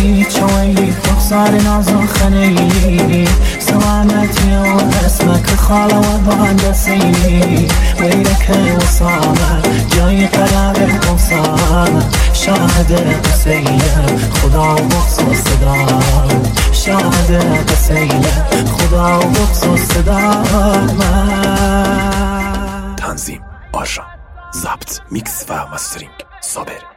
خیلی چویلی رخسار نازو خنیلی سلامتی و اسمك خاله و مهندسيني ويلك وصالة جاي قرار وصالة شاهد قسيلة خدا وبخصوص صدا شاهد قسيلة خدا وبخصوص صدا تنظیم آژان، ضبط، میکس و مسترینگ صابر.